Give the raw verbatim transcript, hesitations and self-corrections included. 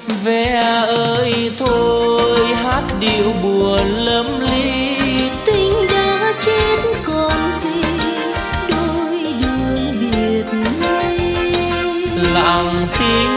Ve ơi thôi hát điệu buồn lâm ly, tình đã chết còn gì đôi đường biệt ly. lặng thinh